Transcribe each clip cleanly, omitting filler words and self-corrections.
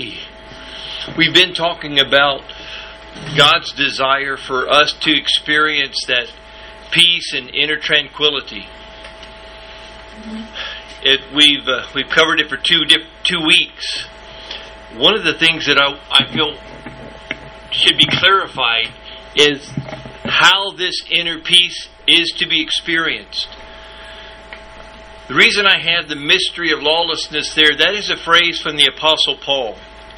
We've been talking about God's desire for us to experience that peace and inner tranquility. We've covered it for 2 weeks. One of the things that I feel should be clarified is how this inner peace is to be experienced. The reason I have the mystery of lawlessness there, that is a phrase from the Apostle Paul.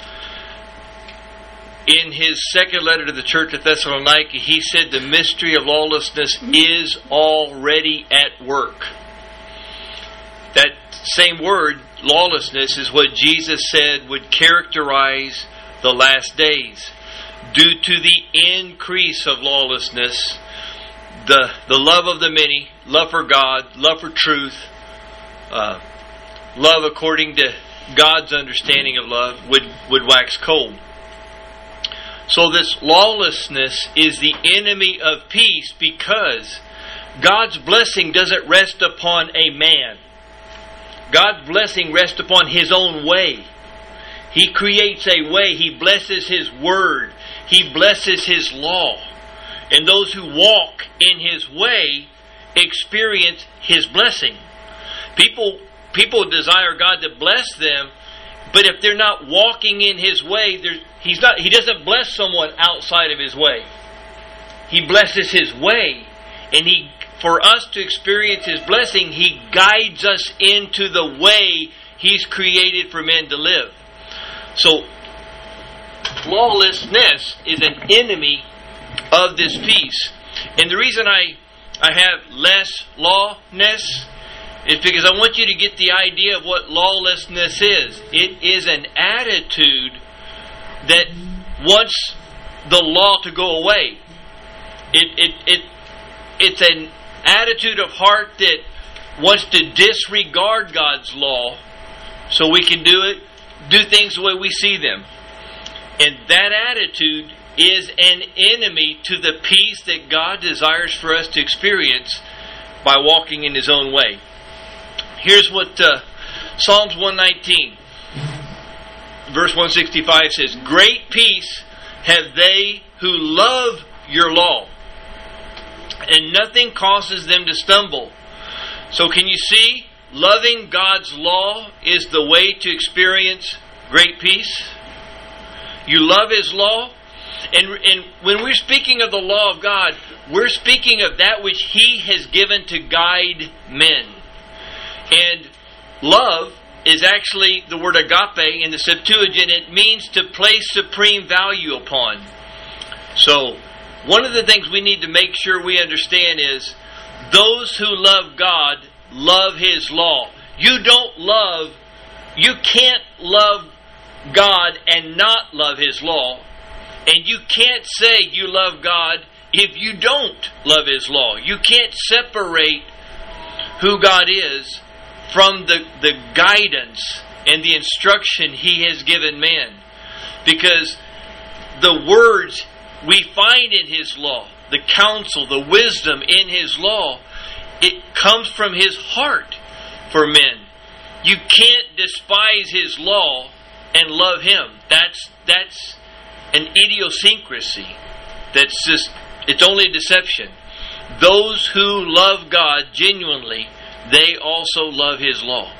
In his second letter to the church at Thessalonica, he said the mystery of lawlessness is already at work. That same word, lawlessness, is what Jesus said would characterize the last days. Due to the increase of lawlessness, the love of the many, love for God, love for truth, love according to God's understanding of love would wax cold. So this lawlessness is the enemy of peace because God's blessing doesn't rest upon a man. God's blessing rests upon His own way. He creates a way. He blesses His Word. He blesses His law. And those who walk in His way experience His blessing. People desire God to bless them, but if they're not walking in His way, He doesn't bless someone outside of His way. He blesses His way, and for us to experience His blessing, He guides us into the way He's created for men to live. So, lawlessness is an enemy of this peace. And the reason I have less lawness is because I want you to get the idea of what lawlessness is. It is an attitude that wants the law to go away. It's an attitude of heart that wants to disregard God's law so we can do things the way we see them. And that attitude is an enemy to the peace that God desires for us to experience by walking in His own way. Here's what Psalms 119, verse 165 says, "Great peace have they who love your law, and nothing causes them to stumble." So can you see, loving God's law is the way to experience great peace? You love His law, and when we're speaking of the law of God, we're speaking of that which He has given to guide men. And love is actually the word agape in the Septuagint. It means to place supreme value upon. So, one of the things we need to make sure we understand is those who love God love His law. You can't love God and not love His law. And you can't say you love God if you don't love His law. You can't separate who God is from the guidance and the instruction He has given man. Because the words we find in His law, the counsel, the wisdom in His law, it comes from His heart for men. You can't despise His law and love Him. That's an idiosyncrasy. It's only deception. Those who love God genuinely, they also love His law.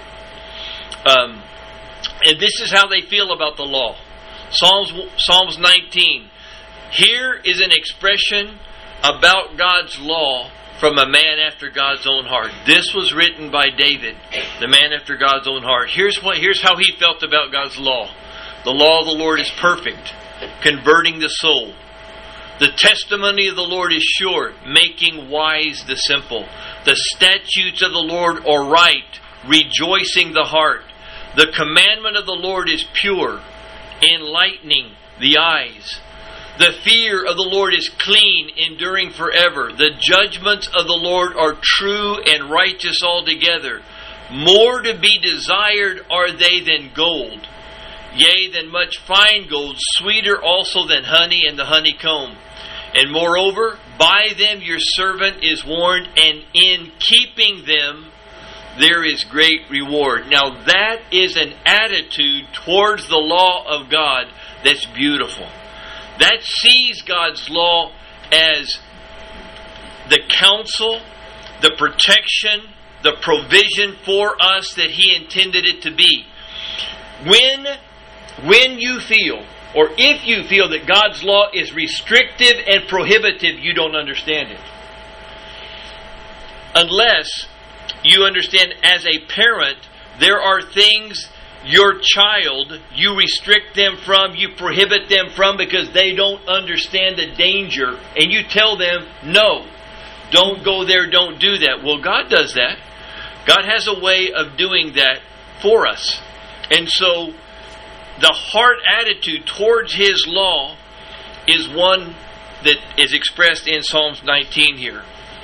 And this is how they feel about the law. Psalms 19. Here is an expression about God's law from a man after God's own heart. This was written by David, the man after God's own heart. Here's how he felt about God's law. The law of the Lord is perfect, converting the soul. The testimony of the Lord is sure, making wise the simple. The statutes of the Lord are right, rejoicing the heart. The commandment of the Lord is pure, enlightening the eyes. The fear of the Lord is clean, enduring forever. The judgments of the Lord are true and righteous altogether. More to be desired are they than gold, yea, than much fine gold, sweeter also than honey and the honeycomb. And moreover, by them your servant is warned, and in keeping them there is great reward. Now that is an attitude towards the law of God that's beautiful. That sees God's law as the counsel, the protection, the provision for us that He intended it to be. When you feel, or if you feel that God's law is restrictive and prohibitive, you don't understand it. Unless you understand as a parent, there are things your child, you restrict them from, you prohibit them from because they don't understand the danger, and you tell them, no, don't go there, don't do that. Well, God does that. God has a way of doing that for us. And so, the heart attitude towards His law is one that is expressed in Psalms 19 here.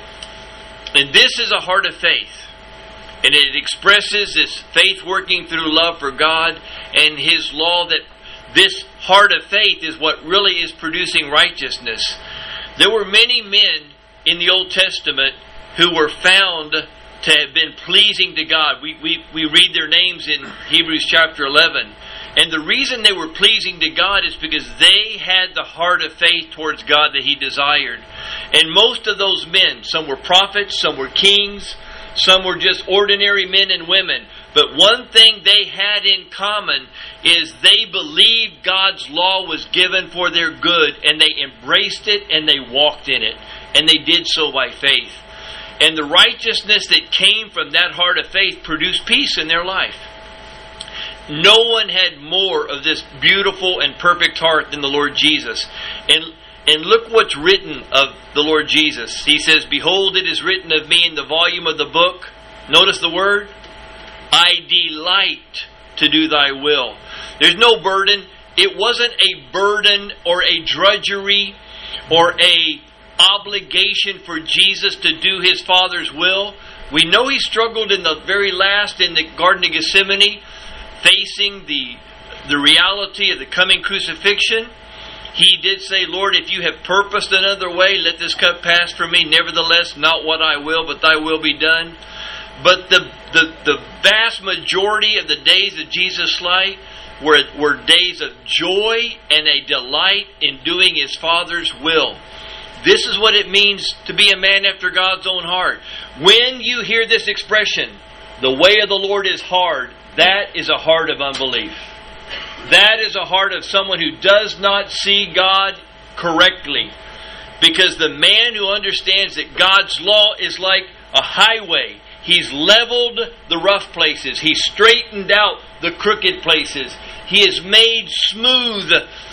And this is a heart of faith. And it expresses this faith working through love for God and His law, that this heart of faith is what really is producing righteousness. There were many men in the Old Testament who were found to have been pleasing to God. We read their names in Hebrews chapter 11. And the reason they were pleasing to God is because they had the heart of faith towards God that He desired. And most of those men, some were prophets, some were kings, some were just ordinary men and women. But one thing they had in common is they believed God's law was given for their good, and they embraced it and they walked in it. And they did so by faith. And the righteousness that came from that heart of faith produced peace in their life. No one had more of this beautiful and perfect heart than the Lord Jesus. And look what's written of the Lord Jesus. He says, behold, it is written of me in the volume of the book. Notice the word. I delight to do thy will. There's no burden. It wasn't a burden or a drudgery or a obligation for Jesus to do His Father's will. We know He struggled in the very last in the Garden of Gethsemane, facing the reality of the coming crucifixion. He did say, Lord, if you have purposed another way, let this cup pass from me. Nevertheless, not what I will, but thy will be done. But the vast majority of the days of Jesus' life were days of joy and a delight in doing His Father's will. This is what it means to be a man after God's own heart. When you hear this expression, the way of the Lord is hard, that is a heart of unbelief. That is a heart of someone who does not see God correctly. Because the man who understands that God's law is like a highway, He's leveled the rough places. He's straightened out the crooked places. He has made smooth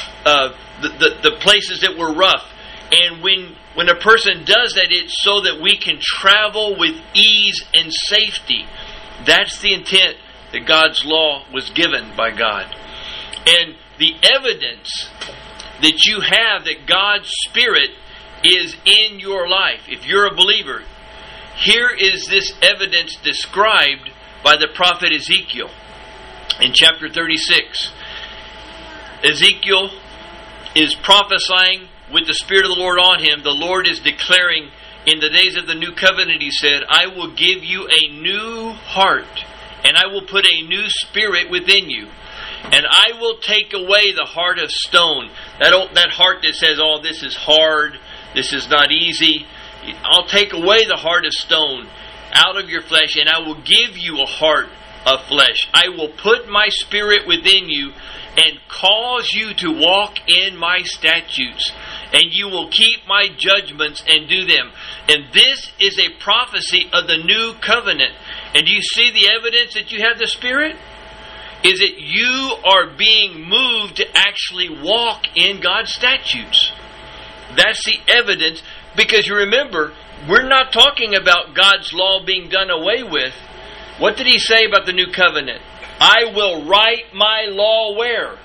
the places that were rough. And when a person does that, it's so that we can travel with ease and safety. That's the intent that God's law was given by God. And the evidence that you have that God's Spirit is in your life, if you're a believer, here is this evidence described by the prophet Ezekiel in chapter 36. Ezekiel is prophesying with the Spirit of the Lord on him. The Lord is declaring, in the days of the new covenant, He said, I will give you a new heart, and I will put a new spirit within you. And I will take away the heart of stone. That heart that says, oh, this is hard, this is not easy. I'll take away the heart of stone out of your flesh, and I will give you a heart of flesh. I will put my spirit within you and cause you to walk in my statutes, and you will keep my judgments and do them. And this is a prophecy of the new covenant. And do you see the evidence that you have the Spirit? Is that you are being moved to actually walk in God's statutes. That's the evidence, because you remember, we're not talking about God's law being done away with. What did He say about the new covenant? I will write my law where?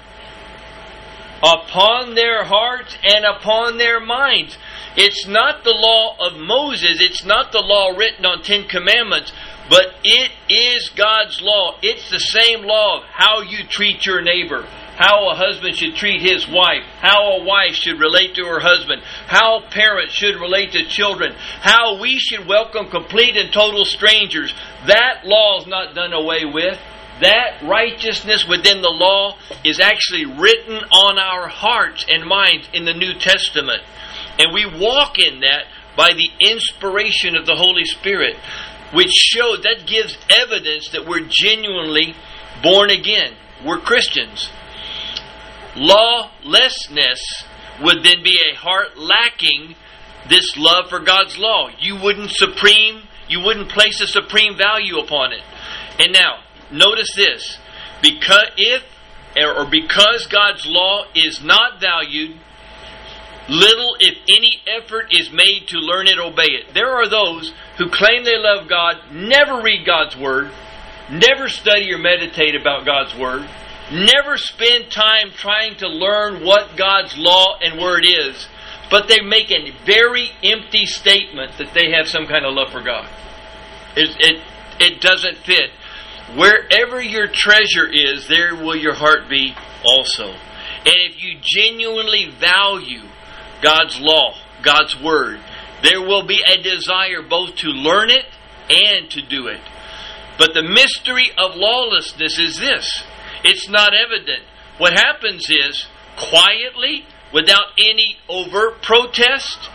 Upon their hearts and upon their minds. It's not the law of Moses. It's not the law written on 10 Commandments. But it is God's law. It's the same law of how you treat your neighbor, how a husband should treat his wife, how a wife should relate to her husband, how parents should relate to children, how we should welcome complete and total strangers. That law is not done away with. That righteousness within the law is actually written on our hearts and minds in the New Testament. And we walk in that by the inspiration of the Holy Spirit, which shows, that gives evidence that we're genuinely born again. We're Christians. Lawlessness would then be a heart lacking this love for God's law. You wouldn't place a supreme value upon it. And now, notice this. Because God's law is not valued, little, if any, effort is made to learn it, obey it. There are those who claim they love God, never read God's Word, never study or meditate about God's Word, never spend time trying to learn what God's law and Word is, but they make a very empty statement that they have some kind of love for God. It doesn't fit. Wherever your treasure is, there will your heart be also. And if you genuinely value God's law, God's Word, there will be a desire both to learn it and to do it. But the mystery of lawlessness is this. It's not evident. What happens is, quietly, without any overt protest,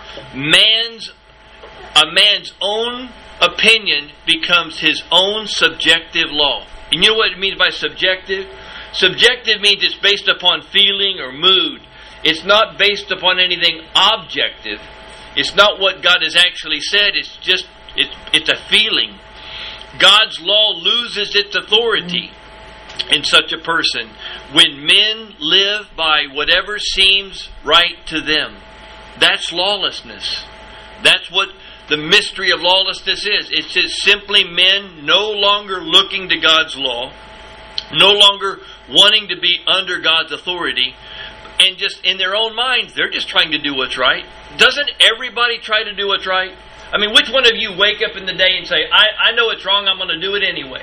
a man's own opinion becomes his own subjective law. And you know what it means by subjective? Subjective means it's based upon feeling or mood. It's not based upon anything objective. It's not what God has actually said. It's a feeling. God's law loses its authority in such a person when men live by whatever seems right to them. That's lawlessness. That's what the mystery of lawlessness is. It's just simply men no longer looking to God's law, no longer wanting to be under God's authority, and just in their own minds, they're just trying to do what's right. Doesn't everybody try to do what's right? I mean, which one of you wake up in the day and say, I know it's wrong, I'm going to do it anyway?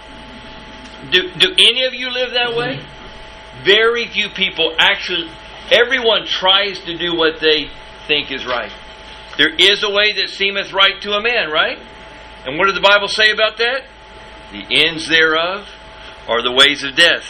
Do any of you live that way? Very few people actually, everyone tries to do what they think is right. There is a way that seemeth right to a man, right? And what did the Bible say about that? The ends thereof are the ways of death.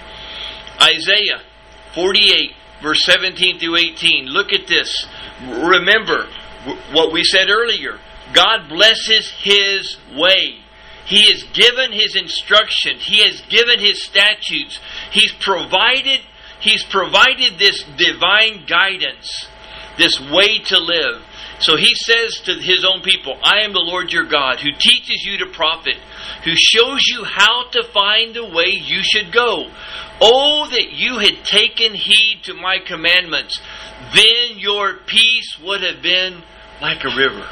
Isaiah 48, verse 17 through 18. Look at this. Remember what we said earlier. God blesses His way. He has given His instruction. He has given His statutes. He's provided this divine guidance, this way to live. So He says to His own people, I am the Lord your God, who teaches you to profit, who shows you how to find the way you should go. Oh, that you had taken heed to my commandments, then your peace would have been like a river.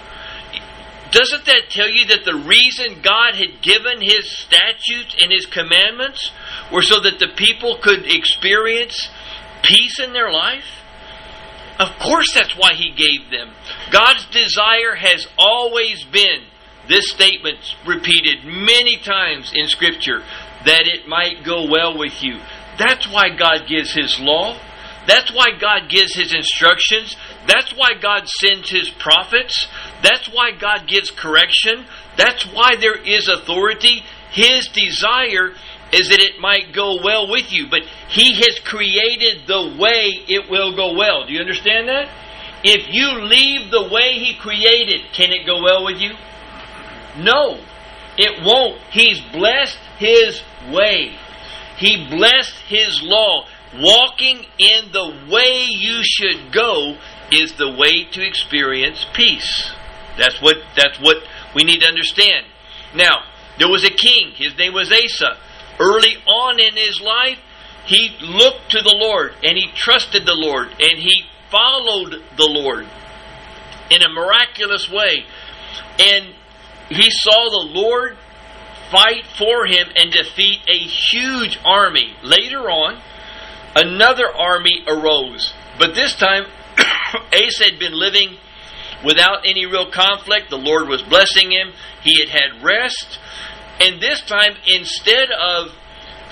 Doesn't that tell you that the reason God had given His statutes and His commandments were so that the people could experience peace in their life? Of course that's why He gave them. God's desire has always been, this statement repeated many times in Scripture, that it might go well with you. That's why God gives His law. That's why God gives His instructions. That's why God sends His prophets. That's why God gives correction. That's why there is authority. His desire is that it might go well with you. But He has created the way it will go well. Do you understand that? If you leave the way He created, can it go well with you? No, it won't. He's blessed His way. He blessed His law. Walking in the way you should go is the way to experience peace. That's what we need to understand. Now, there was a king. His name was Asa. Early on in his life, he looked to the Lord and he trusted the Lord and he followed the Lord in a miraculous way. And he saw the Lord fight for him and defeat a huge army. Later on, another army arose. But this time, Asa had been living without any real conflict. The Lord was blessing him. He had had rest. And this time, instead of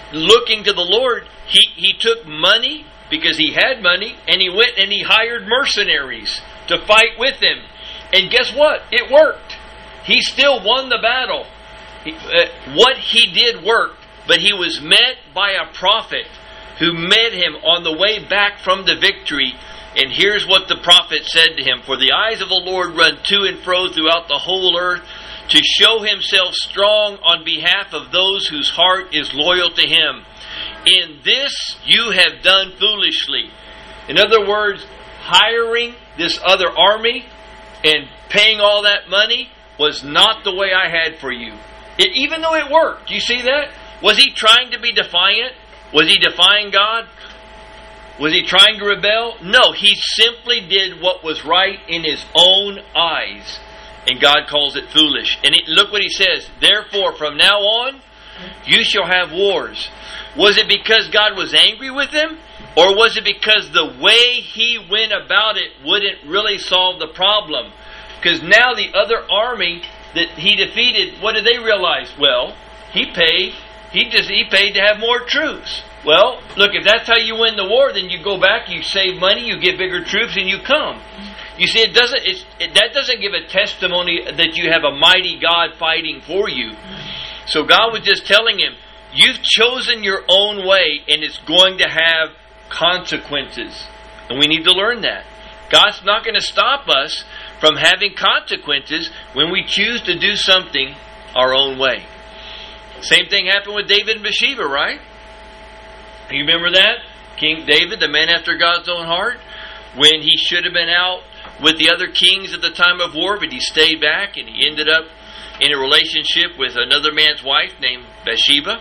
looking to the Lord, he took money because he had money, and he went and he hired mercenaries to fight with him. And guess what? It worked. He still won the battle. What he did worked, but he was met by a prophet who met him on the way back from the victory. And here's what the prophet said to him: "For the eyes of the Lord run to and fro throughout the whole earth, to show himself strong on behalf of those whose heart is loyal to him. In this you have done foolishly." In other words, hiring this other army and paying all that money was not the way I had for you. Even though it worked. You see that? Was he trying to be defiant? Was he defying God? Was he trying to rebel? No, he simply did what was right in his own eyes. And God calls it foolish. And look what he says: "Therefore, from now on, you shall have wars." Was it because God was angry with him? Or was it because the way he went about it wouldn't really solve the problem? Because now the other army that he defeated, what did they realize? Well, he paid to have more troops. Well, look, if that's how you win the war, then you go back, you save money, you get bigger troops, and you come. You see, that doesn't give a testimony that you have a mighty God fighting for you. So God was just telling him, you've chosen your own way, and it's going to have consequences. And we need to learn that. God's not going to stop us from having consequences when we choose to do something our own way. Same thing happened with David and Bathsheba, right? You remember that? King David, the man after God's own heart, when he should have been out with the other kings at the time of war, but he stayed back and he ended up in a relationship with another man's wife named Bathsheba.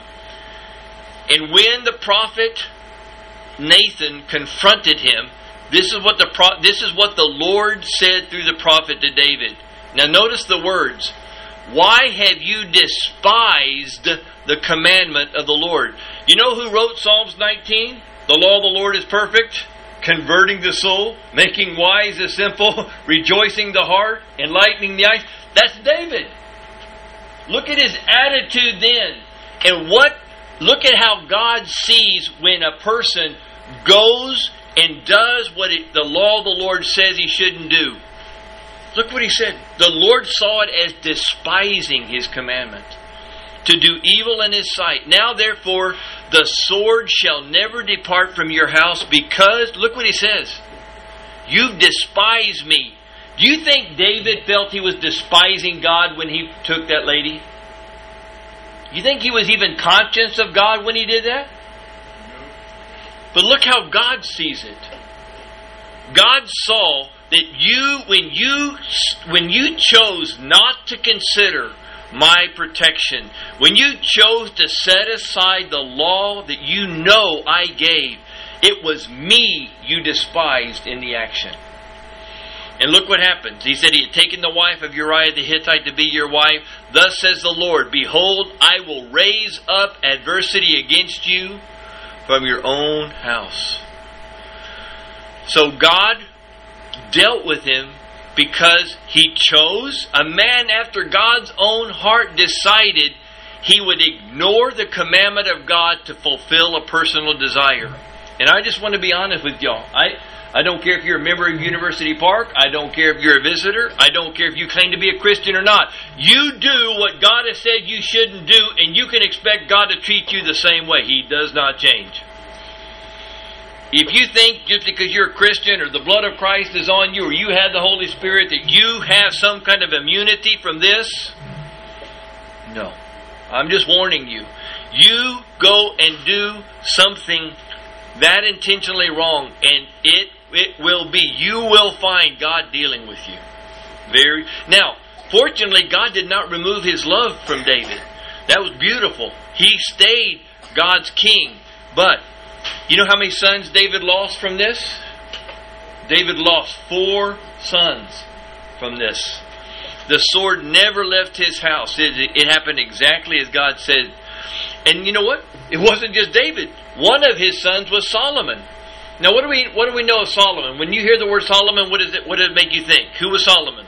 And when the prophet Nathan confronted him, this is what the Lord said through the prophet to David. Now notice the words: "Why have you despised the commandment of the Lord?" You know who wrote Psalms 19? "The law of the Lord is perfect, converting the soul, making wise the simple, rejoicing the heart, enlightening the eyes." That's David. Look at his attitude then. And look at how God sees when a person goes and does what the law of the Lord says he shouldn't do. Look what he said. The Lord saw it as despising his commandment, to do evil in his sight. "Now therefore the sword shall never depart from your house, because," look what he says, "you've despised me." Do you think David felt he was despising God when he took that lady? You think he was even conscious of God when he did that? But look how God sees it. God saw that when you chose not to consider my protection, when you chose to set aside the law that you know I gave, it was me you despised in the action. And look what happens. He said he had taken the wife of Uriah the Hittite to be your wife. "Thus says the Lord, behold, I will raise up adversity against you from your own house." So God dealt with him because he chose. A man after God's own heart decided he would ignore the commandment of God to fulfill a personal desire. And I just want to be honest with y'all. I don't care if you're a member of University Park. I don't care if you're a visitor. I don't care if you claim to be a Christian or not. You do what God has said you shouldn't do, and you can expect God to treat you the same way. He does not change. If you think just because you're a Christian or the blood of Christ is on you or you have the Holy Spirit that you have some kind of immunity from this, no. I'm just warning you. You go and do something that intentionally wrong, and it will be, you will find God dealing with you. Now, fortunately, God did not remove his love from David. That was beautiful. He stayed God's king. But you know how many sons David lost from this? David lost 4 sons from this. The sword never left his house. It happened exactly as God said. And you know what? It wasn't just David. One of his sons was Solomon. Now, what do we know of Solomon? When you hear the word Solomon, what does it make you think? Who was Solomon?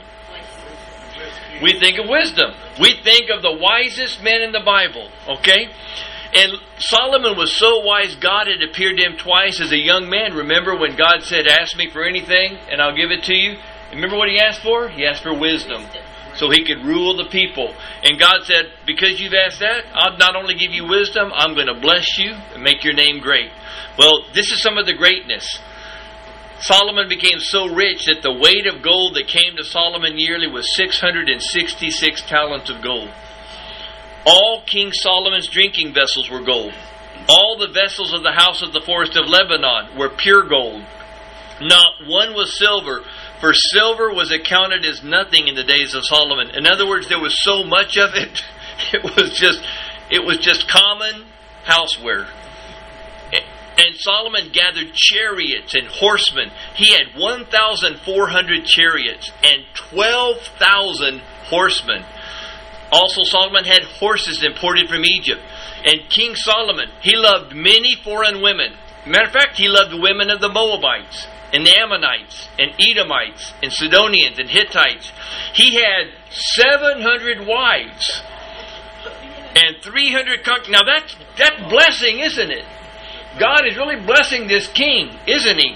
We think of wisdom. We think of the wisest men in the Bible. Okay? And Solomon was so wise, God had appeared to him twice as a young man. Remember when God said, ask me for anything and I'll give it to you? Remember what he asked for? He asked for wisdom, so he could rule the people. And God said, because you've asked that, I'll not only give you wisdom, I'm going to bless you and make your name great. Well, this is some of the greatness. Solomon became so rich that the weight of gold that came to Solomon yearly was 666 talents of gold. All King Solomon's drinking vessels were gold. All the vessels of the house of the forest of Lebanon were pure gold. Not one was silver, for silver was accounted as nothing in the days of Solomon. In other words, there was so much of it, it was just common houseware. And Solomon gathered chariots and horsemen. He had 1,400 chariots and 12,000 horsemen. Also, Solomon had horses imported from Egypt. And King Solomon, he loved many foreign women. Matter of fact, he loved the women of the Moabites and the Ammonites and Edomites and Sidonians and Hittites. He had 700 wives and 300 concubines. Now that's blessing, isn't it? God is really blessing this king, isn't he?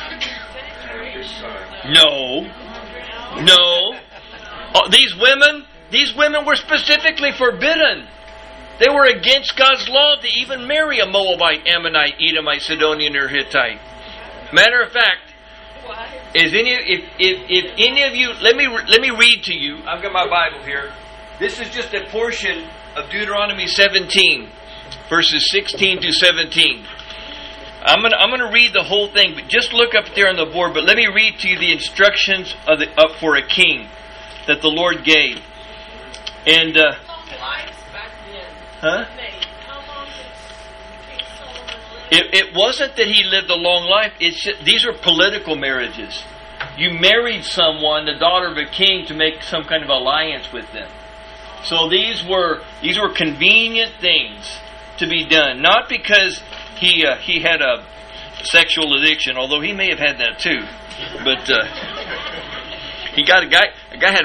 No. Oh, these women were specifically forbidden. They were against God's law to even marry a Moabite, Ammonite, Edomite, Sidonian, or Hittite. Matter of fact, if any of you, let me read to you. I've got my Bible here. This is just a portion of Deuteronomy 17, verses 16 to 17. I'm going to read the whole thing, but just look up there on the board. But let me read to you the instructions for a king that the Lord gave. And it wasn't that he lived a long life. These are political marriages. You married someone, the daughter of a king, to make some kind of alliance with them. So these were convenient things to be done, not because he had a sexual addiction, although he may have had that too. But he got a guy had.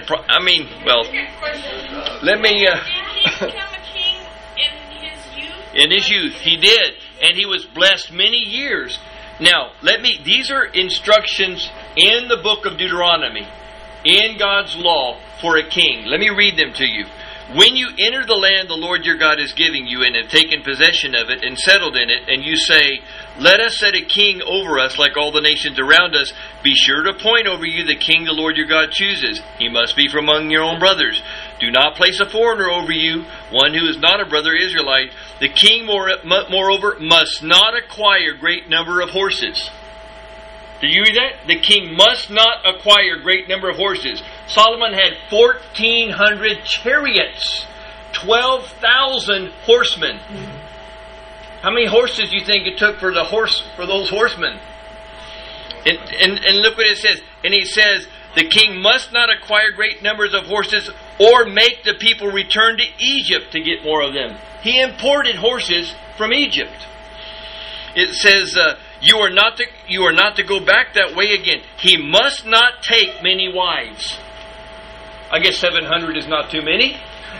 Let me. Did he become a king in his youth? In his youth, he did, and he was blessed many years. Now, these are instructions in the book of Deuteronomy, in God's law for a king. Let me read them to you. When you enter the land the Lord your God is giving you and have taken possession of it and settled in it, and you say, let us set a king over us like all the nations around us, be sure to appoint over you the king the Lord your God chooses. He must be from among your own brothers. Do not place a foreigner over you, one who is not a brother Israelite. The king, moreover, must not acquire great number of horses. Did you read that? The king must not acquire great number of horses. Solomon had 1,400 chariots, 12,000 horsemen. How many horses do you think it took for those horsemen? And look what it says. And he says, the king must not acquire great numbers of horses or make the people return to Egypt to get more of them. He imported horses from Egypt. It says, you are not to go back that way again. He must not take many wives. I guess 700 is not too many.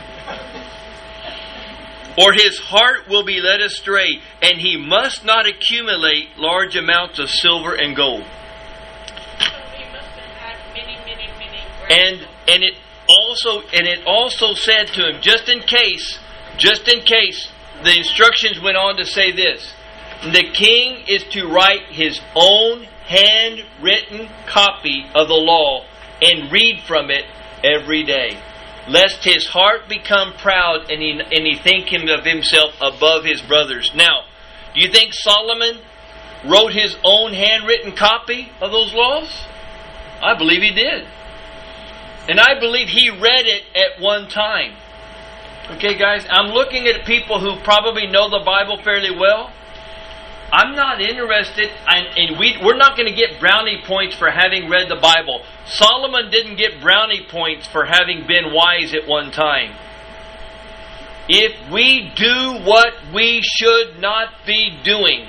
Or his heart will be led astray, and he must not accumulate large amounts of silver and gold. So he must have had many. And it also said to him, just in case, the instructions went on to say this. The king is to write his own handwritten copy of the law and read from it every day, lest his heart become proud and he think of himself above his brothers. Now, do you think Solomon wrote his own handwritten copy of those laws? I believe he did. And I believe he read it at one time. Okay, guys, I'm looking at people who probably know the Bible fairly well. I'm not interested, and we're not going to get brownie points for having read the Bible. Solomon didn't get brownie points for having been wise at one time. If we do what we should not be doing,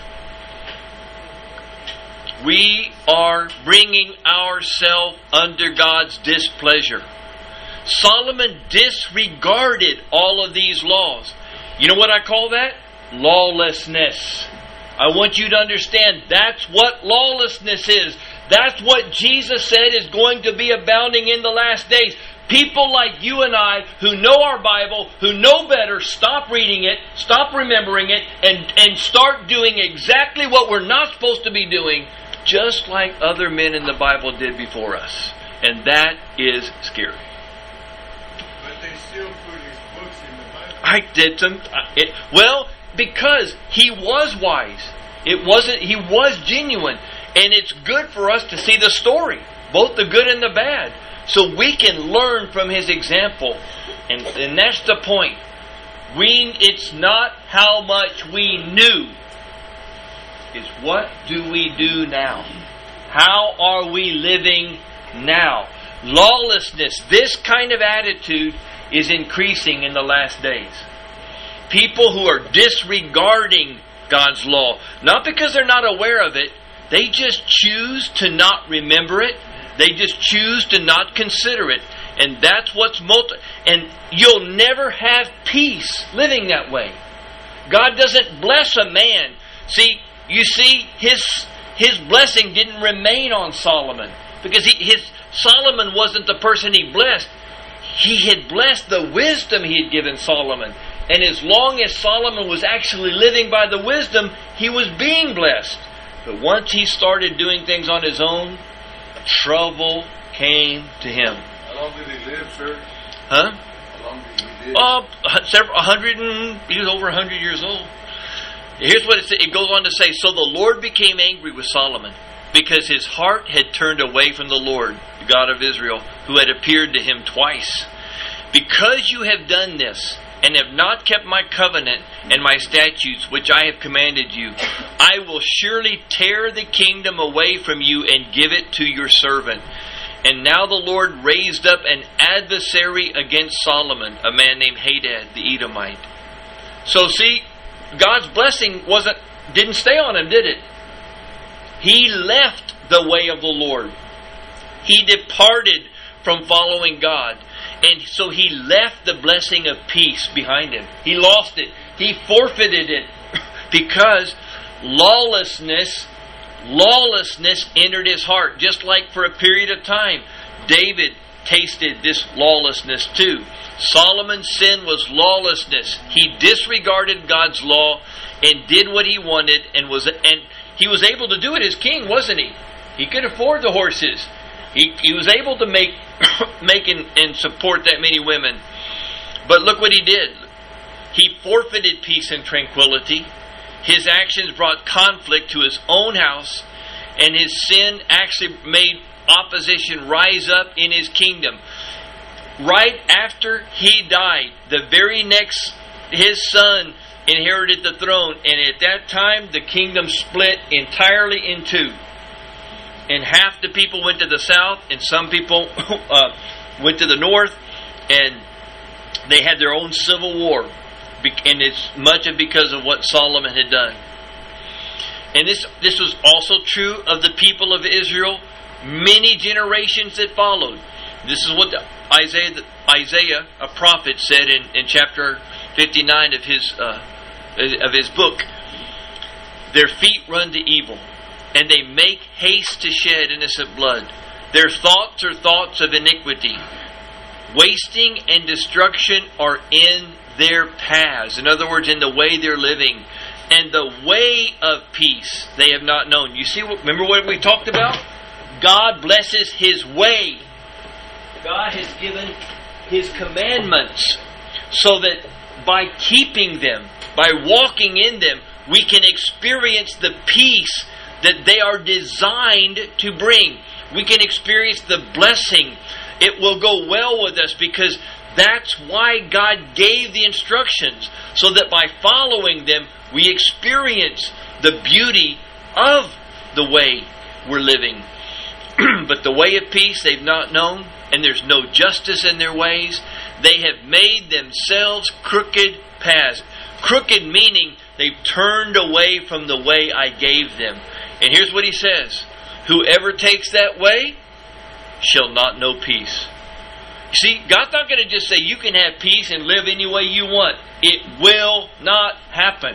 we are bringing ourselves under God's displeasure. Solomon disregarded all of these laws. You know what I call that? Lawlessness. I want you to understand that's what lawlessness is. That's what Jesus said is going to be abounding in the last days. People like you and I who know our Bible, who know better, stop reading it, stop remembering it, and start doing exactly what we're not supposed to be doing, just like other men in the Bible did before us. And that is scary. But they still put his books in the Bible. I did some. Well, because he was wise. It wasn't. He was genuine, and it's good for us to see the story, both the good and the bad, so we can learn from his example. And that's the point. It's not how much we knew. It's what do we do now? How are we living now? Lawlessness, this kind of attitude is increasing in the last days. People who are disregarding God's law, not because they're not aware of it, they just choose to not remember it. They just choose to not consider it. And that's what's and you'll never have peace living that way. God doesn't bless a man. You see, his blessing didn't remain on Solomon, because Solomon wasn't the person he blessed. He had blessed the wisdom he had given Solomon. And as long as Solomon was actually living by the wisdom, he was being blessed. But once he started doing things on his own, trouble came to him. How long did he live, sir? Huh? How long did he live? He was over 100 years old. Here's what it goes on to say. So the Lord became angry with Solomon, because his heart had turned away from the Lord, the God of Israel, who had appeared to him twice. Because you have done this, and have not kept my covenant and my statutes which I have commanded you, I will surely tear the kingdom away from you and give it to your servant. And now the Lord raised up an adversary against Solomon, a man named Hadad the Edomite. So see, God's blessing didn't stay on him, did it? He left the way of the Lord. He departed from following God. And so he left the blessing of peace behind him. He lost it. He forfeited it because lawlessness entered his heart. Just like for a period of time, David tasted this lawlessness too. Solomon's sin was lawlessness. He disregarded God's law and did what he wanted, and he was able to do it as king, wasn't he? He could afford the horses. He was able to make and support that many women. But look what he did. He forfeited peace and tranquility. His actions brought conflict to his own house, and his sin actually made opposition rise up in his kingdom. Right after he died, the very next, his son inherited the throne, and at that time the kingdom split entirely in two. And half the people went to the south, and some people went to the north, and they had their own civil war. And it's much of because of what Solomon had done. And this was also true of the people of Israel many generations that followed. This is what Isaiah, a prophet, said in chapter 59 of his book. Their feet run to evil, and they make haste to shed innocent blood. Their thoughts are thoughts of iniquity. Wasting and destruction are in their paths. In other words, in the way they're living. And the way of peace they have not known. You see, remember what we talked about? God blesses His way. God has given His commandments so that by keeping them, by walking in them, we can experience the peace that they are designed to bring. We can experience the blessing. It will go well with us because that's why God gave the instructions, so that by following them, we experience the beauty of the way we're living. But the way of peace they've not known, and there's no justice in their ways. They have made themselves crooked paths. Crooked meaning they've turned away from the way I gave them. And here's what He says: whoever takes that way shall not know peace. See, God's not going to just say you can have peace and live any way you want. It will not happen.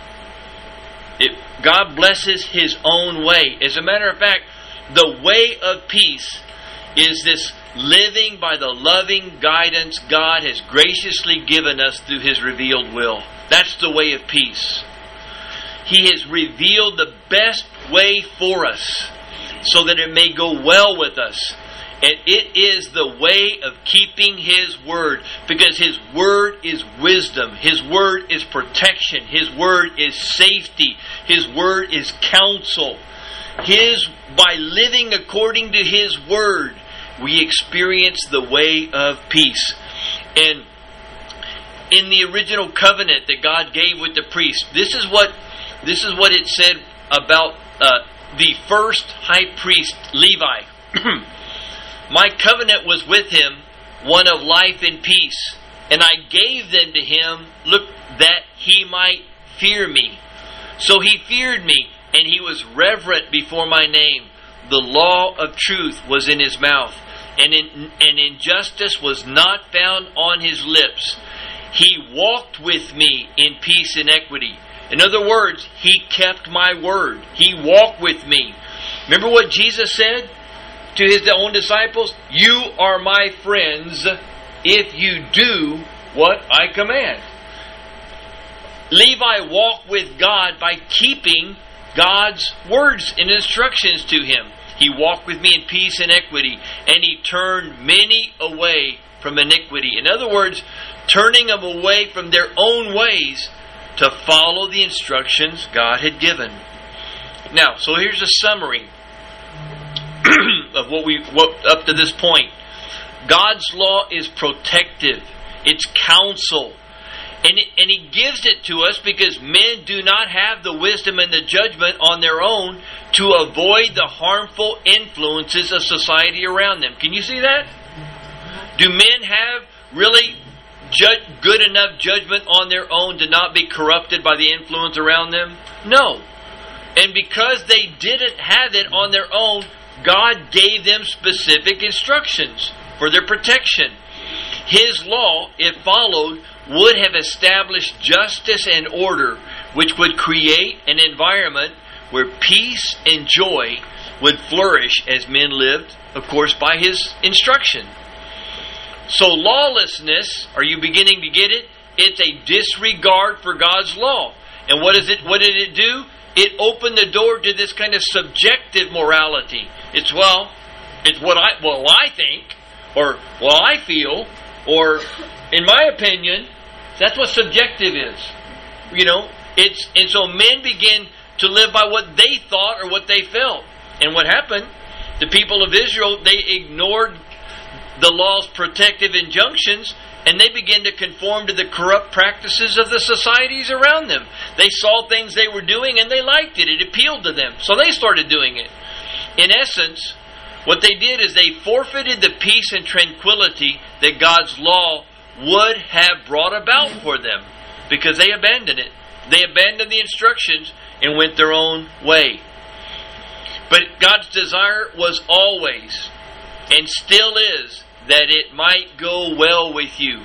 God blesses His own way. As a matter of fact, the way of peace is this living by the loving guidance God has graciously given us through His revealed will. That's the way of peace. He has revealed the best way for us so that it may go well with us. And it is the way of keeping His Word, because His Word is wisdom. His Word is protection. His Word is safety. His Word is counsel. By living according to His Word, we experience the way of peace. And in the original covenant that God gave with the priest, this is what it said about the first high priest, Levi. My covenant was with him, one of life and peace, and I gave them to him, that he might fear me. So he feared me, and he was reverent before my name. The law of truth was in his mouth, and injustice was not found on his lips. He walked with me in peace and equity. In other words, he kept my word. He walked with me. Remember what Jesus said to His own disciples? You are my friends if you do what I command. Levi walked with God by keeping God's words and instructions to him. He walked with me in peace and equity, and he turned many away from iniquity. In other words, turning them away from their own ways to follow the instructions God had given. Now, so here's a summary of what up to this point. God's law is protective. It's counsel. And He gives it to us because men do not have the wisdom and the judgment on their own to avoid the harmful influences of society around them. Can you see that? Do men have really good enough judgment on their own to not be corrupted by the influence around them? No. And because they didn't have it on their own, God gave them specific instructions for their protection. His law, if followed, would have established justice and order, which would create an environment where peace and joy would flourish as men lived, of course, by His instruction. So lawlessness, are you beginning to get it? It's a disregard for God's law. And what did it do? It opened the door to this kind of subjective morality. It's what I think, or I feel, or in my opinion. That's what subjective is. And so men begin to live by what they thought or what they felt. And what happened? The people of Israel, they ignored the law's protective injunctions, and they began to conform to the corrupt practices of the societies around them. They saw things they were doing and they liked it. It appealed to them. So they started doing it. In essence, what they did is they forfeited the peace and tranquility that God's law would have brought about for them because they abandoned it. They abandoned the instructions and went their own way. But God's desire was always and still is that it might go well with you.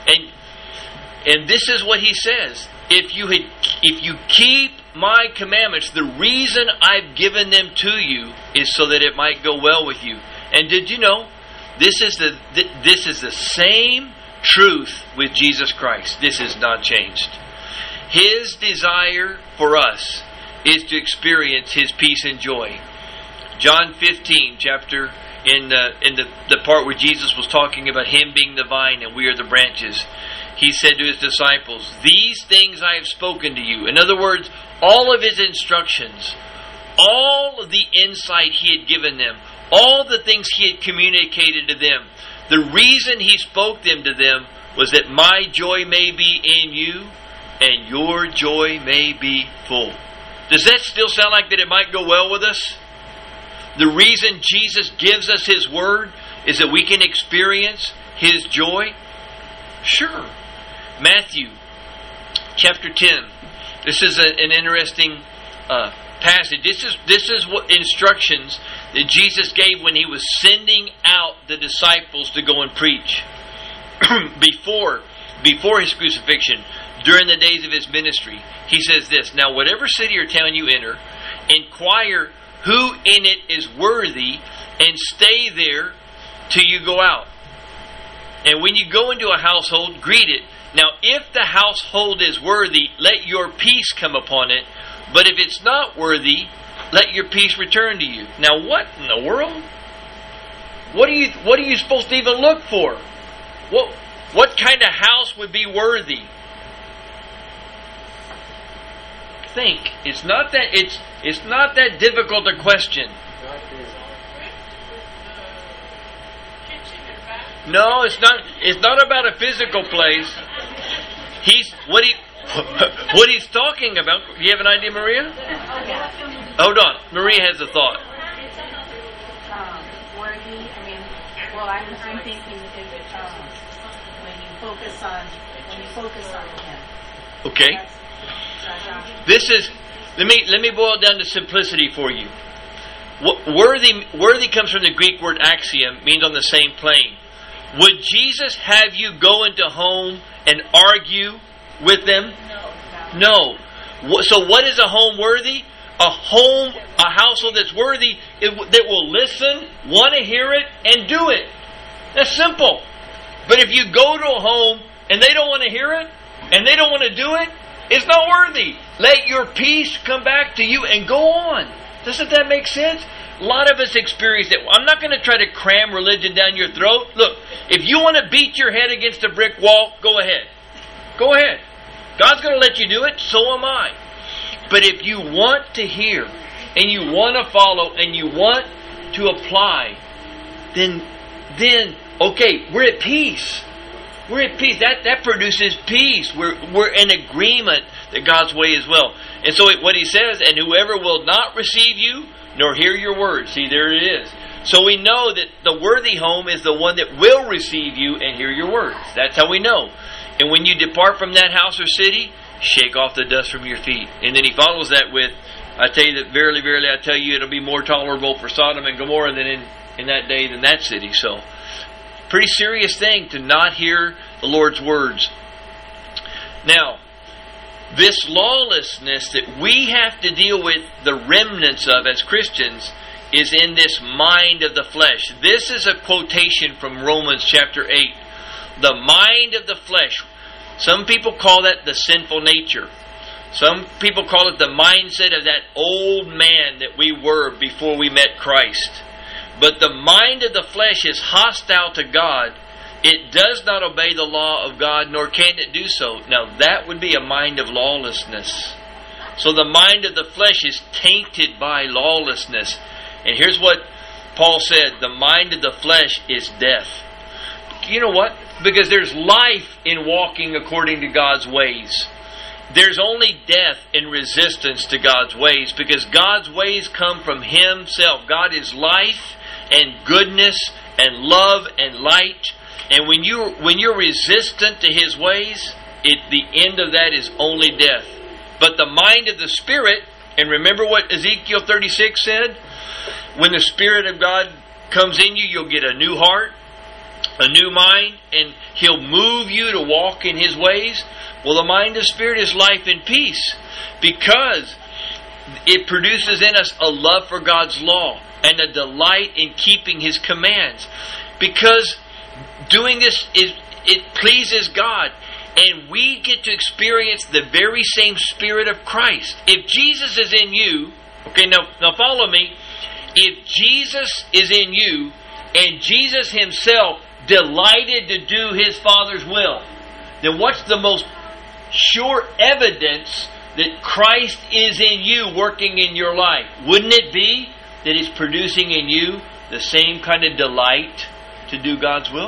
And this is what He says. If you keep my commandments, the reason I've given them to you is so that it might go well with you. And did you know this is the same truth with Jesus Christ? This is not changed. His desire for us is to experience His peace and joy. John 15, chapter in the part where Jesus was talking about Him being the vine and we are the branches, He said to His disciples, "These things I have spoken to you." In other words, all of His instructions, all of the insight He had given them, all the things He had communicated to them, the reason He spoke them to them was that my joy may be in you and your joy may be full. Does that still sound like that it might go well with us? The reason Jesus gives us His Word is that we can experience His joy? Sure. Matthew chapter 10. This is an interesting passage. This is what instructions that Jesus gave when He was sending out the disciples to go and preach. Before His crucifixion, during the days of His ministry, He says this, "Now whatever city or town you enter, inquire who in it is worthy, and stay there till you go out. And when you go into a household, greet it. Now if the household is worthy, let your peace come upon it. But if it's not worthy, let your peace return to you." Now what in the world? What are you supposed to even look for? What kind of house would be worthy? Think. It's not that difficult a question. No, it's not about a physical place. What he's talking about. Do you have an idea, Maria? Hold on. Maria has a thought. Worthy. I'm thinking when you focus on Him. Okay. This is. Let me boil it down to simplicity for you. Worthy comes from the Greek word axiom, means on the same plane. Would Jesus have you go into home and argue with them? No. So what is a home worthy? A household that's worthy, that will listen, want to hear it, and do it. That's simple. But if you go to a home and they don't want to hear it, and they don't want to do it, it's not worthy. Let your peace come back to you and go on. Doesn't that make sense? A lot of us experience it. I'm not going to try to cram religion down your throat. Look, if you want to beat your head against a brick wall, go ahead. Go ahead. God's going to let you do it, so am I. But if you want to hear, and you want to follow, and you want to apply, then okay, we're at peace. We're at peace. That produces peace. We're in agreement that God's way is well. And so what He says, "And whoever will not receive you, nor hear your words." See, there it is. So we know that the worthy home is the one that will receive you and hear your words. That's how we know. And when you depart from that house or city, shake off the dust from your feet. And then He follows that with, "I tell you that verily, verily, I tell you, it'll be more tolerable for Sodom and Gomorrah than in that day than that city." So, pretty serious thing to not hear the Lord's words. Now, this lawlessness that we have to deal with the remnants of as Christians is in this mind of the flesh. This is a quotation from Romans chapter 8. The mind of the flesh. Some people call that the sinful nature. Some people call it the mindset of that old man that we were before we met Christ. But the mind of the flesh is hostile to God. It does not obey the law of God, nor can it do so. Now that would be a mind of lawlessness. So the mind of the flesh is tainted by lawlessness. And here's what Paul said, the mind of the flesh is death. You know what? Because there's life in walking according to God's ways. There's only death in resistance to God's ways, because God's ways come from Himself. God is life and goodness and love and light. And when you're resistant to His ways, the end of that is only death. But the mind of the Spirit, and remember what Ezekiel 36 said? When the Spirit of God comes in you, you'll get a new heart, a new mind, and He'll move you to walk in His ways. Well, the mind of the Spirit is life and peace, because it produces in us a love for God's law and a delight in keeping His commands. Because doing this, it pleases God. And we get to experience the very same Spirit of Christ. If Jesus is in you, okay, now follow me. If Jesus is in you, and Jesus Himself delighted to do His Father's will, then what's the most sure evidence that Christ is in you, working in your life? Wouldn't it be that He's producing in you the same kind of delight to do God's will?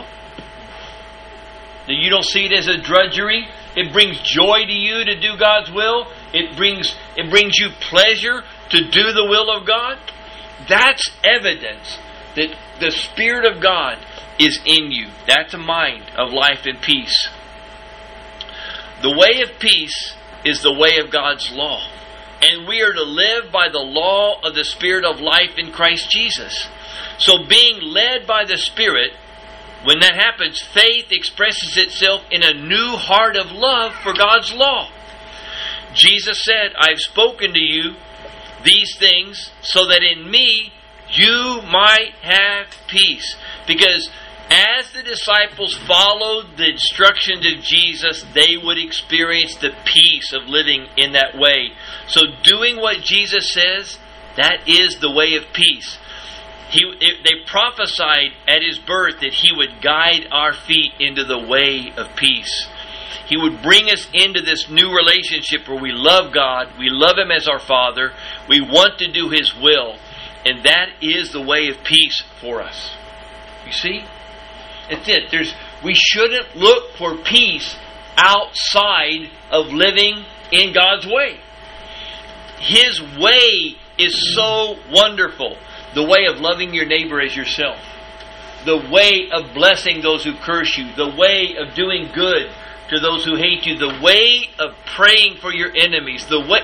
That you don't see it as a drudgery. It brings joy to you to do God's will. It brings you pleasure to do the will of God. That's evidence that the Spirit of God is in you. That's a mind of life and peace. The way of peace is the way of God's law. And we are to live by the law of the Spirit of life in Christ Jesus. So being led by the Spirit, when that happens, faith expresses itself in a new heart of love for God's law. Jesus said, I've spoken to you these things so that in me you might have peace. Because as the disciples followed the instructions of Jesus, they would experience the peace of living in that way. So doing what Jesus says, that is the way of peace. They prophesied at His birth that He would guide our feet into the way of peace. He would bring us into this new relationship where we love God, we love Him as our Father, we want to do His will, and that is the way of peace for us. You see? That's it. We shouldn't look for peace outside of living in God's way. His way is so wonderful. The way of loving your neighbor as yourself. The way of blessing those who curse you. The way of doing good to those who hate you. The way of praying for your enemies. The way,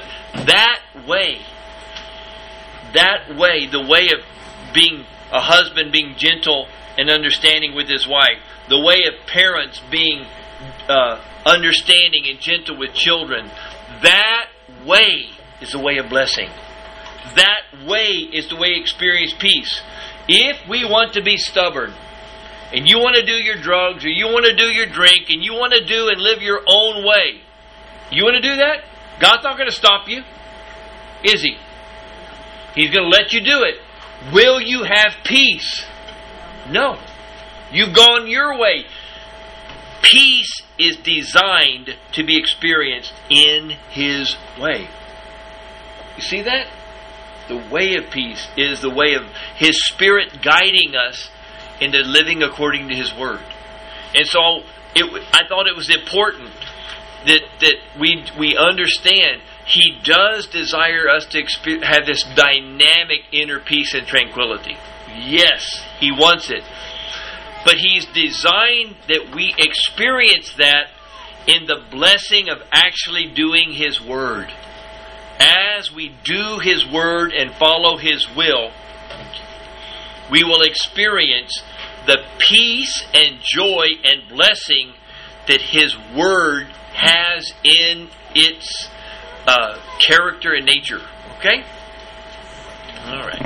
the way of being a husband, being gentle and understanding with his wife. The way of parents being understanding and gentle with children. That way is the way of blessing. That way is the way to experience peace. If we want to be stubborn, and you want to do your drugs, or you want to do your drink, and you want to do and live your own way, you want to do that? God's not going to stop you, is He? He's going to let you do it. Will you have peace? No. You've gone your way. Peace is designed to be experienced in His way. You see that? The way of peace is the way of His Spirit guiding us into living according to His Word. And so I thought it was important that we understand He does desire us to have this dynamic inner peace and tranquility. Yes, He wants it. But He's designed that we experience that in the blessing of actually doing His Word. As we do His Word and follow His will, we will experience the peace and joy and blessing that His Word has in its character and nature. Okay? All right.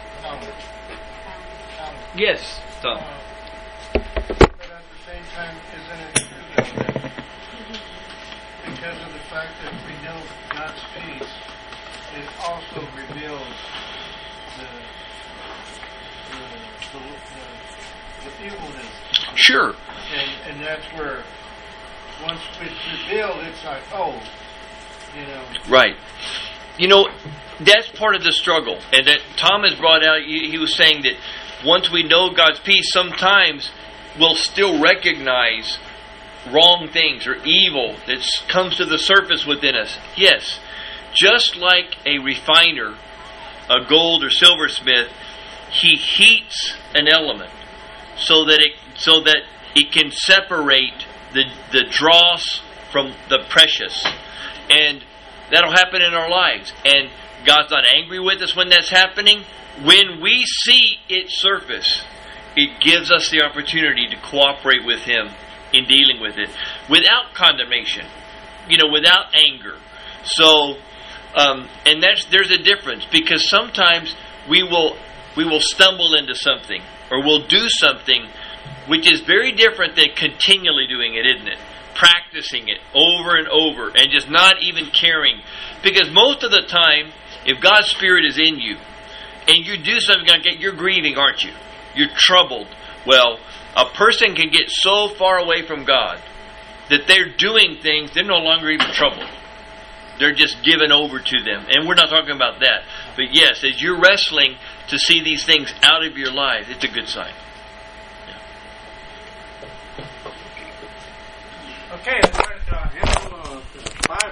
Yes, Tom. But at the same time, isn't it true that because of the fact that we know God's peace, it also reveals the evilness. Sure. And that's where, once it's revealed, it's like, oh, you know. Right. You know, that's part of the struggle. And that Tom has brought out, he was saying that once we know God's peace, sometimes we'll still recognize wrong things or evil that comes to the surface within us. Yes. Just like a refiner, a gold or silversmith, he heats an element so that it can separate the dross from the precious. And that'll happen in our lives. And God's not angry with us when that's happening. When we see it surface, it gives us the opportunity to cooperate with Him in dealing with it without condemnation, without anger. So, and there's a difference, because sometimes we will stumble into something, or we'll do something which is very different than continually doing it, isn't it? Practicing it over and over and just not even caring. Because most of the time, if God's Spirit is in you and you do something, you're grieving, aren't you? You're troubled. Well, a person can get so far away from God that they're doing things, they're no longer even troubled. They're just given over to them. And we're not talking about that. But yes, as you're wrestling to see these things out of your life, it's a good sign. Okay, let's start hymn 5.